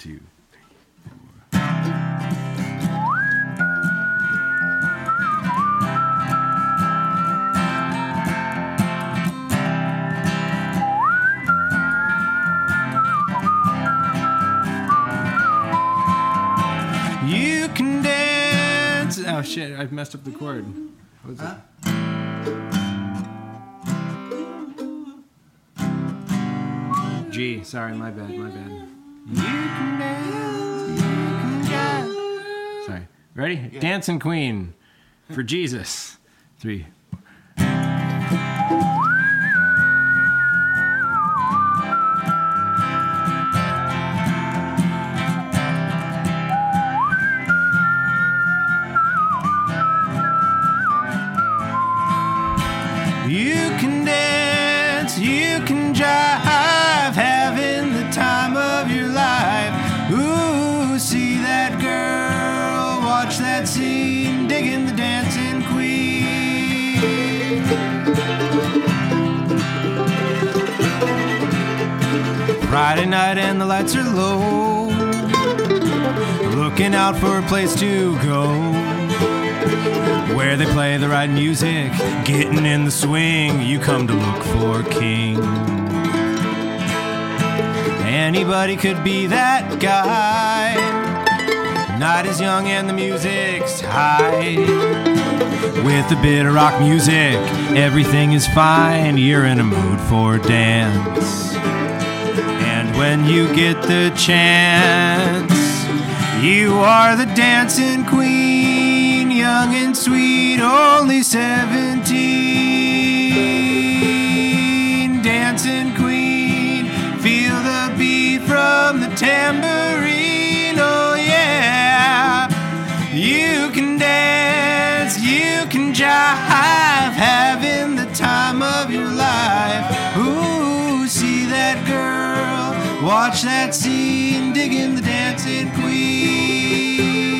2. You can dance. Oh shit! I've messed up the chord. What was it? G. Sorry, my bad. You can dance. You can dance. Sorry. Ready? Yeah. Dancing Queen for Jesus. 3. You can dance, you can jive, having the time of your life. Ooh, see that girl, watch that scene, digging the dancing queen. Friday night and the lights are low, looking out for a place to go, where they play the right music, getting in the swing. You come to look for a king. Anybody could be that guy. Night is young and the music's high. With a bit of rock music, everything is fine. You're in a mood for dance. And when you get the chance, you are the dancing queen, young and sweet, only 17. Dancing queen, feel the beat from the tambourine, oh yeah. You can dance, you can jive, having the time of your life. Ooh, see that girl, watch that scene, digging the dancing queen.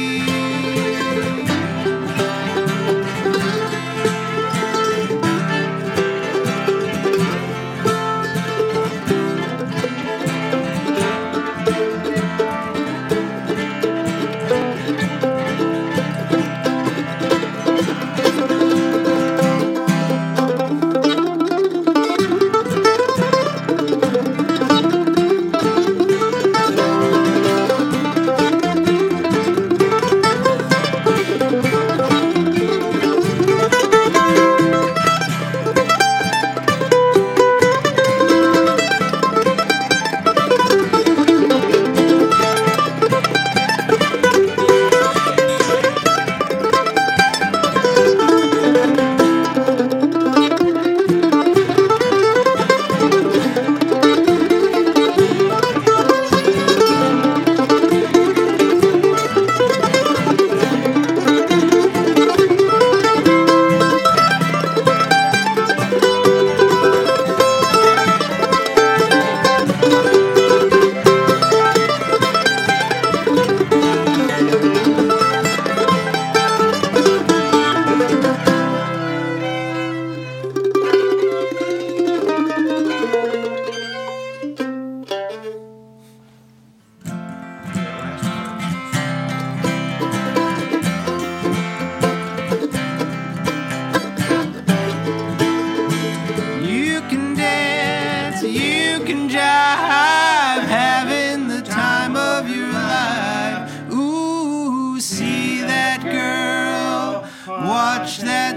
Watch that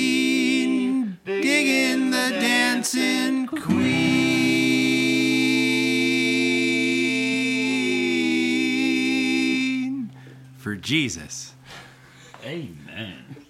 scene, digging the dancing queen for Jesus. Amen.